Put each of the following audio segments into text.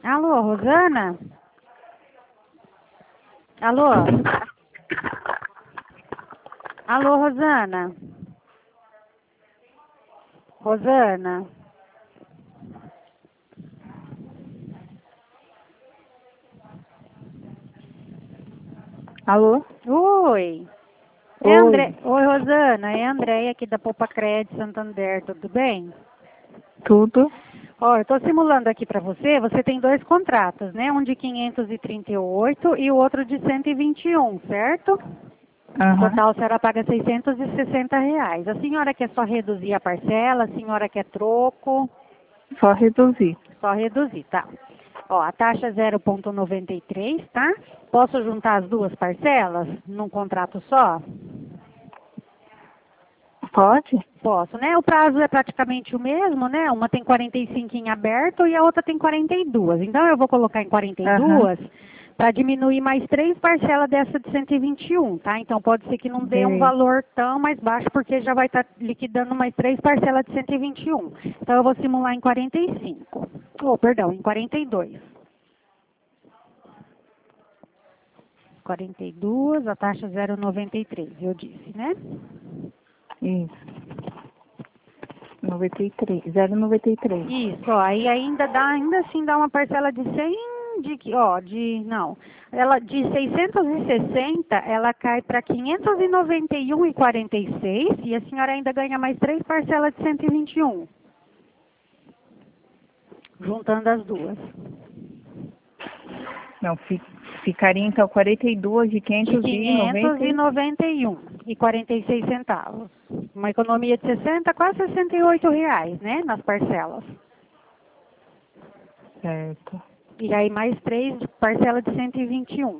Alô, Rosana? Alô? Alô, Rosana? Rosana? Alô? Oi. É André. Oi, Rosana. É a Andréia aqui da Poupa Crédito Santander, tudo bem? Tudo? Ó, eu estou simulando aqui para você. Você tem dois contratos, né? Um de 538 e o outro de 121, certo? No Aham. total, a senhora paga R$ 660. A senhora quer só reduzir a parcela? A senhora quer troco? Só reduzir. Só reduzir, tá. Ó, a taxa é 0,93, tá? Posso juntar as duas parcelas num contrato só? Pode? Posso, né? O prazo é praticamente o mesmo, né? Uma tem 45 em aberto e a outra tem 42. Então, eu vou colocar em Aham. 42 para diminuir mais três parcelas dessa de 121, tá? Então, pode ser que não dê um Beleza. valor tão mais baixo, porque já vai estar liquidando mais três parcelas de 121. Então, eu vou simular em 45. Oh, perdão, em 42. 42, a taxa 0,93, eu disse, né? Isso. 93. 0,93. Isso, ó, aí ainda assim dá uma parcela de 100, não, ela de 660, ela cai para 591,46 e a senhora ainda ganha mais três parcelas de 121, juntando as duas. Não, ficaria então 42 de De 590. 591,46 centavos. Uma economia de 60, quase R$ 68, né, nas parcelas. Certo. E aí mais três de parcela de 121.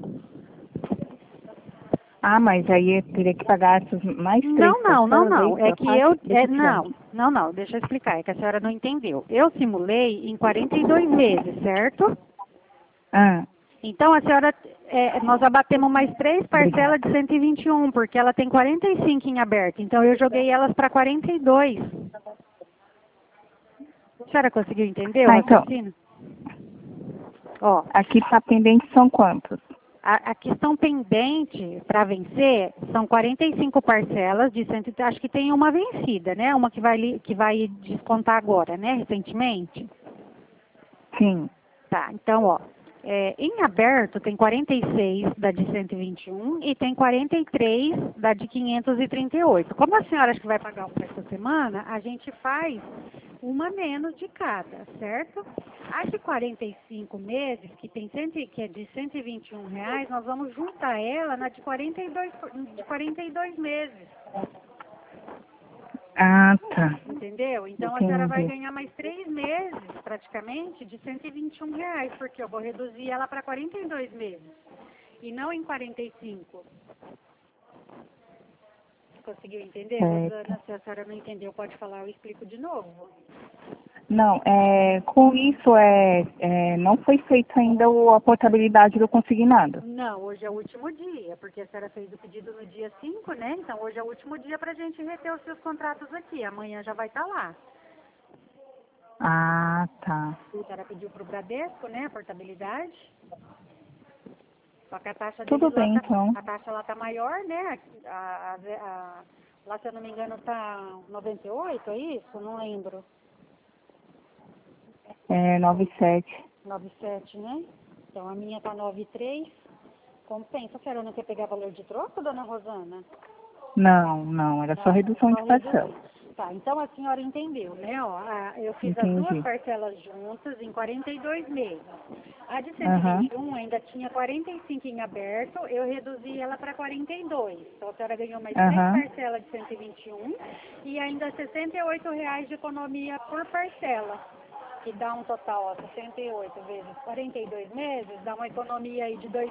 Ah, mas aí eu teria que pagar essas mais três parcelas, é Não. isso? É A que parte? Deixa eu tirar aqui. não. Deixa eu explicar. É que a senhora não entendeu. Eu simulei em 42 meses, certo? Ah, Então a senhora, nós abatemos mais três parcelas de obrigada. 121, porque ela tem 45 em aberto. Então eu joguei elas para 42. A senhora conseguiu entender o Tá, então, raciocínio? Ó, aqui tá pendente são quantos? a questão pendente para vencer são 45 parcelas de 100, acho que tem uma vencida, né? Uma que vai descontar agora, né? Recentemente. Sim. Tá, então, ó, em aberto tem 46 da de 121 e tem 43 da de 538. Como a senhora acha que vai pagar uma essa semana, a gente faz uma menos de cada, certo? A de 45 meses, que é de R$ 121, nós vamos juntar ela na de 42 meses. Ah, tá. Entendeu? Então a senhora vai Entendi. ganhar mais 3 meses, praticamente, de R$ 121, porque eu vou reduzir ela para 42 meses e não em 45. Conseguiu entender, Certo. Rosana? Se a senhora não entendeu, pode falar, eu explico de novo. Não, com isso não foi feita ainda a portabilidade do consignado. Não, hoje é o último dia, porque a senhora fez o pedido no dia 5, né? Então hoje é o último dia para a gente reter os seus contratos aqui. Amanhã já vai estar lá. Ah, tá. A senhora pediu para o Bradesco, né? A portabilidade. Só que a taxa Tudo deles lá bem, tá, então. a taxa lá tá maior, né? Lá, se eu não me engano, tá 98, é isso? Não lembro. 97. 97, né? Então a minha tá 93. Compensa. A senhora não quer pegar valor de troco, dona Rosana? Não, era só Não, é redução só de reduzir. parcela. Tá, então a senhora entendeu, né? Ó, eu fiz as duas Entendi. parcelas juntas em 42 meses. A de Aham, 121 ainda tinha 45 em aberto, eu reduzi ela para 42. Então a senhora ganhou mais três aham. parcelas de 121 e ainda R$ 68 de economia por parcela, que dá um total, ó, 68 vezes 42 meses, dá uma economia aí de R$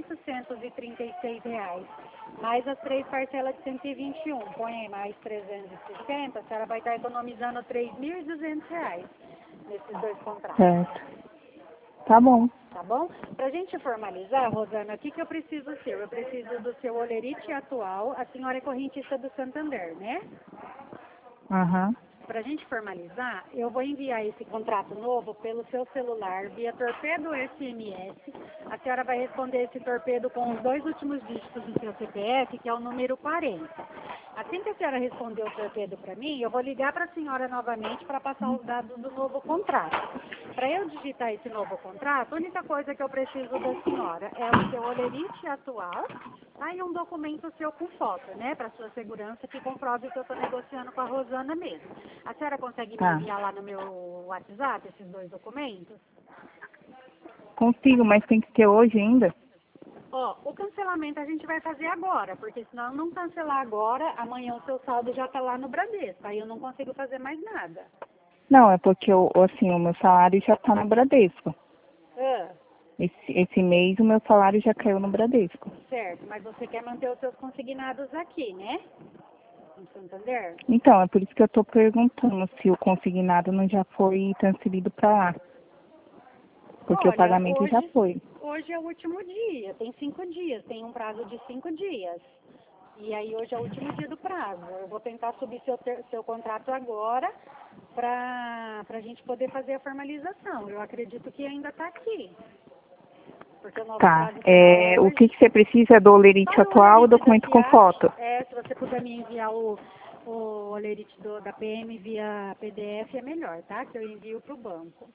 2.836. Mais as três parcelas de 121. Põe aí mais 360, a senhora vai estar economizando R$ 3.200 nesses dois contratos. Certo. Tá bom. Tá bom? Para a gente formalizar, Rosana, o que eu preciso seu? Eu preciso do seu olerite atual. A senhora é correntista do Santander, né? Aham. para a gente formalizar, eu vou enviar esse contrato novo pelo seu celular, via torpedo SMS. A senhora vai responder esse torpedo com os 2 últimos dígitos do seu CPF, que é o número 40. Assim que a senhora responder o torpedo para mim, eu vou ligar para a senhora novamente para passar os dados do novo contrato. Para eu digitar esse novo contrato, a única coisa que eu preciso da senhora é o seu olerite atual, tá? E um documento seu com foto, né? Para sua segurança, que comprove que eu estou negociando com a Rosana mesmo. A senhora consegue me enviar lá no meu WhatsApp esses 2 documentos? Consigo, mas tem que ter hoje ainda? Ó, o cancelamento a gente vai fazer agora, porque senão eu não cancelar agora, amanhã o seu saldo já está lá no Bradesco, aí eu não consigo fazer mais nada. Não, é porque assim, o meu salário já está no Bradesco. Ah, Esse mês o meu salário já caiu no Bradesco. certo, mas você quer manter os seus consignados aqui, né? Em Santander? Então, é por isso que eu estou perguntando se o consignado não já foi transferido para lá. Porque o Olha, pagamento já foi. hoje é o último dia, tem 5 dias, tem um prazo de 5 dias. E aí hoje é o último dia do prazo. Eu vou tentar subir seu contrato agora para a gente poder fazer a formalização. Eu acredito que ainda está aqui. Porque o nosso Tá. prazo final é O hoje. que você precisa do olerite Só o atual, o olerite da documento com FIAT, foto. se você puder me enviar o olerite da PM via PDF é melhor, tá? Que eu envio para o banco.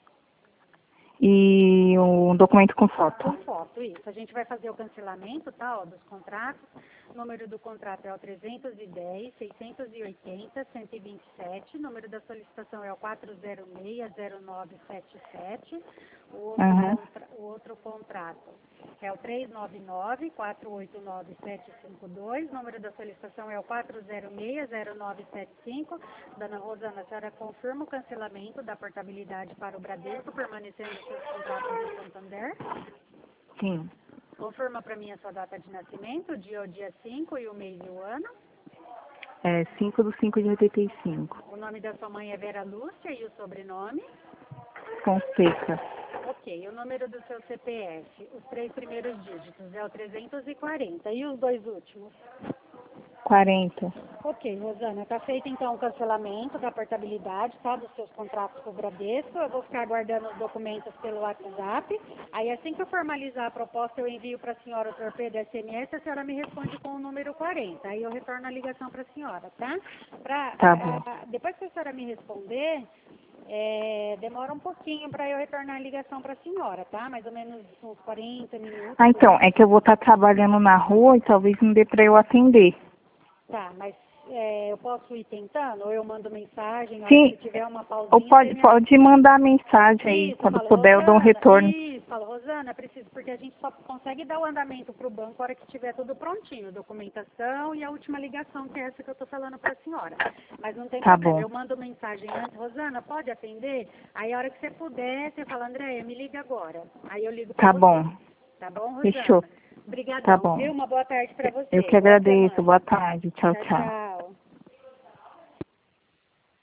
E um documento com foto. Com foto, isso. A gente vai fazer o cancelamento, tá, ó, dos contratos. O número do contrato é o 310, 680, 127. O número da solicitação é o 4060977. O outro contrato é o 399, 489-752. O número da solicitação é o 4060975. Dona Rosana, a senhora confirma o cancelamento da portabilidade para o Bradesco, permanecendo os seus contratos em Santander? Sim. Confirma para mim a sua data de nascimento, o dia 5 e o mês e o ano. 5/5/85. O nome da sua mãe é Vera Lúcia e o sobrenome? Fonseca. Ok, o número do seu CPF, os 3 primeiros dígitos é o 340 e os 2 últimos? 40. Ok, Rosana, está feito então o cancelamento da portabilidade, tá, dos seus contratos com o Bradesco. Eu vou ficar aguardando os documentos pelo WhatsApp. Aí assim que eu formalizar a proposta, eu envio para a senhora o torpedo SMS, a senhora me responde com o número 40. Aí eu retorno a ligação para a senhora, tá? Tá bom. Depois que a senhora me responder, demora um pouquinho para eu retornar a ligação para a senhora, tá? Mais ou menos uns 40 minutos. Então, é que eu vou estar trabalhando na rua e talvez não dê para eu atender. Tá, mas eu posso ir tentando? Ou eu mando mensagem, Sim, se tiver uma pausinha... ou pode mandar mensagem aí, quando puder eu dou um retorno. Isso, fala, Rosana, preciso, porque a gente só consegue dar o andamento para o banco na hora que tiver tudo prontinho, documentação e a última ligação, que é essa que eu estou falando para a senhora. Mas não tem problema, Bom. eu mando mensagem antes, Rosana, pode atender? Aí a hora que você puder, você fala, Andréia, me liga agora. Aí eu ligo para você. Bom. Tá bom, Rosana? Fechou. Obrigadão, Tá bom. viu? Uma boa tarde para você. Eu que agradeço. Boa tarde. Tchau, Tchau, tchau. tchau.